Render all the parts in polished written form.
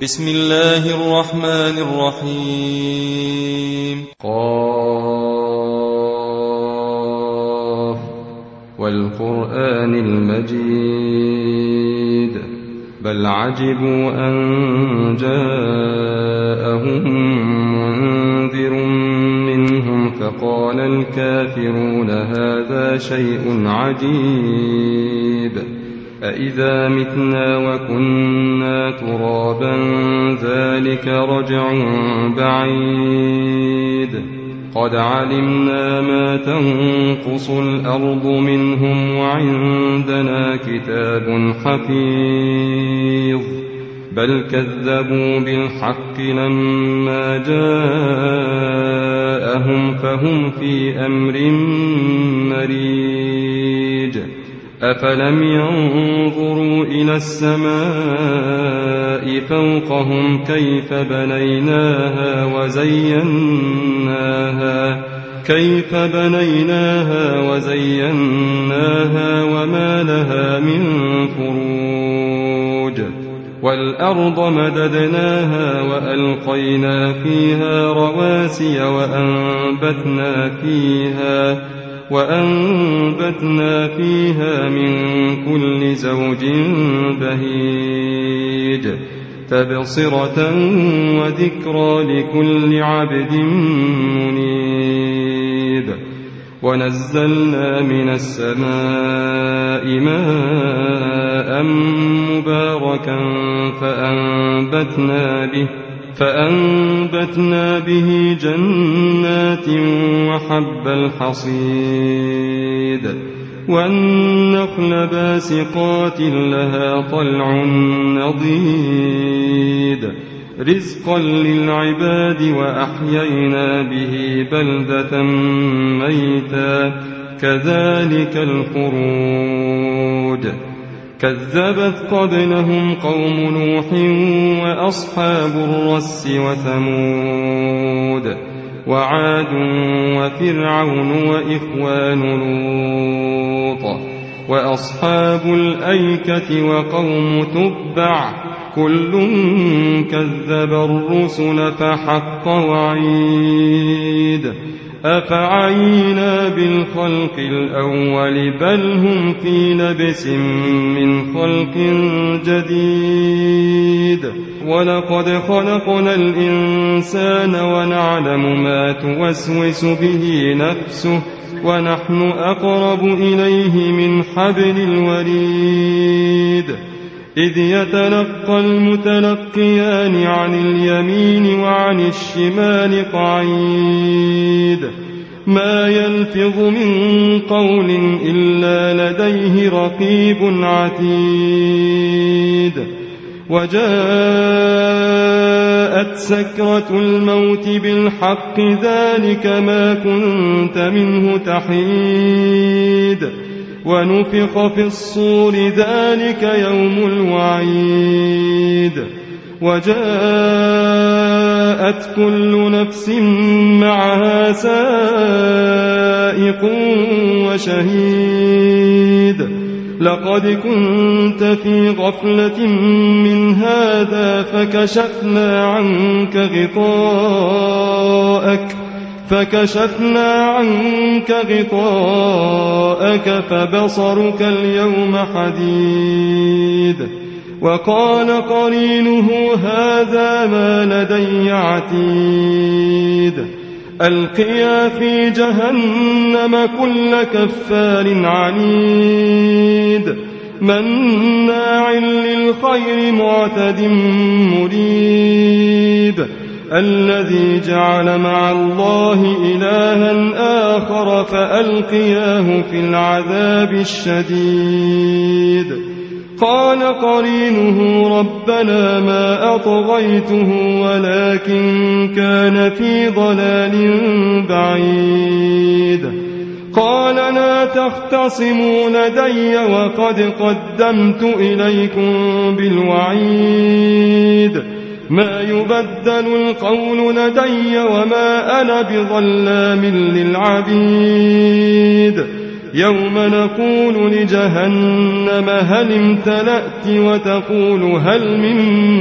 بسم الله الرحمن الرحيم. قاف والقرآن المجيد بل عجبوا أن جاءهم منذر منهم فقال الكافرون هذا شيء عجيب أإذا متنا وكنا ترابا ذلك رجع بعيد قد علمنا ما تنقص الأرض منهم وعندنا كتاب حفيظ بل كذبوا بالحق لما جاءهم فهم في أمر مريج أفلم ينظروا إلى السماء فوقهم كيف بنيناها وزيناها وما لها من فروج والأرض مددناها وألقينا فيها رواسي وأنبتنا فيها من كل زوج بهيج تبصرة وذكرى لكل عبد منيب ونزلنا من السماء ماء مباركا فأنبتنا به جنات وحب الحصيد والنخل باسقات لها طلع نضيد رزقا للعباد وأحيينا به بلدة ميتا كذلك الخروج كذبت قبلهم قوم نوح وأصحاب الرس وثمود وعاد وفرعون وإخوان لوط وأصحاب الأيكة وقوم تبع كل كذب الرسل فحق وعيد أفعينا بالخلق الأول بل هم في لبس من خلق جديد ولقد خلقنا الإنسان ونعلم ما توسوس به نفسه ونحن أقرب إليه من حبل الوريد إذ يتلقى المتلقيان عن اليمين وعن الشمال قعيد ما يلفظ من قول إلا لديه رقيب عتيد وجاءت سكرة الموت بالحق ذلك ما كنت منه تحيد ونفخ في الصور ذلك يوم الوعيد وجاءت كل نفس معها سائق وشهيد لقد كنت في غفلة من هذا فكشفنا عنك غطاءك فبصرك اليوم حديد وقال قرينه هذا ما لدي عتيد ألقيا في جهنم كل كفار عنيد مناع للخير معتد مريب الذي جعل مع الله إلها آخر فألقياه في العذاب الشديد قال قرينه ربنا ما أطغيته ولكن كان في ضلال بعيد قال لا تختصموا لدي وقد قدمت إليكم بالوعيد ما يبدل القول لدي وما أنا بظلام للعبيد يوم نقول لجهنم هل امتلأت وتقول هل من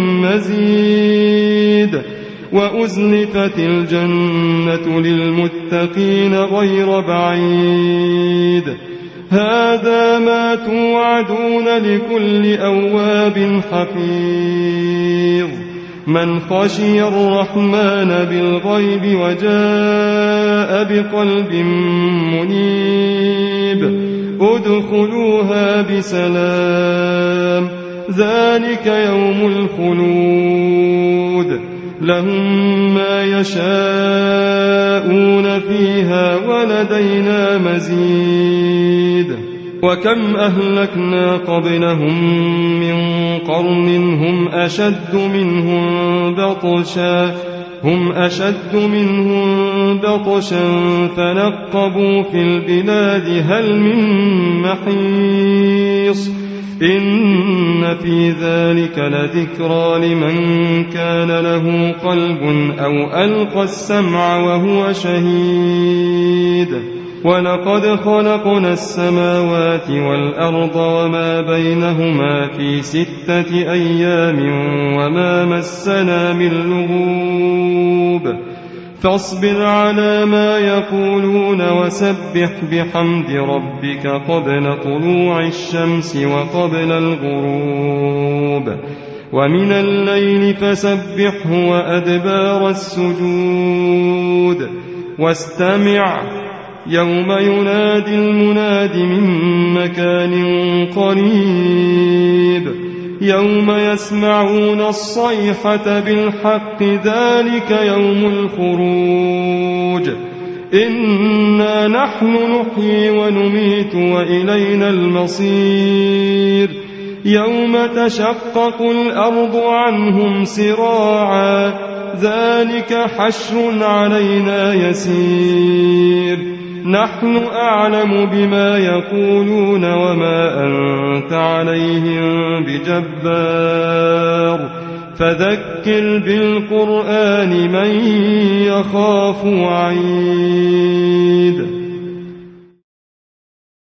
مزيد وأزلفت الجنة للمتقين غير بعيد هذا ما توعدون لكل أواب حفيظ من خشي الرحمن بالغيب وجاء بقلب منيب ادخلوها بسلام ذلك يوم الخلود لهم ما يشاءون فيها ولدينا مزيد وكم أهلكنا قبلهم من قرن هم أشد منهم بطشا فنقبوا في البلاد هل من محيص إن في ذلك لذكرى لمن كان له قلب أو ألقى السمع وهو شهيد ولقد خلقنا السماوات والأرض وما بينهما في 6 أيام وما مسنا من لغوب فاصبر على ما يقولون وسبح بحمد ربك قبل طلوع الشمس وقبل الغروب ومن الليل فسبحه وأدبار السجود واستمع يوم ينادي المناد من مكان قريب يوم يسمعون الصيحة بالحق ذلك يوم الخروج إنا نحن نحيي ونميت وإلينا المصير يوم تشقق الأرض عنهم سراعا ذلك حشر علينا يسير نحن أعلم بما يقولون وما أنت عليهم بجبار فذكر بالقرآن من يخاف وعيد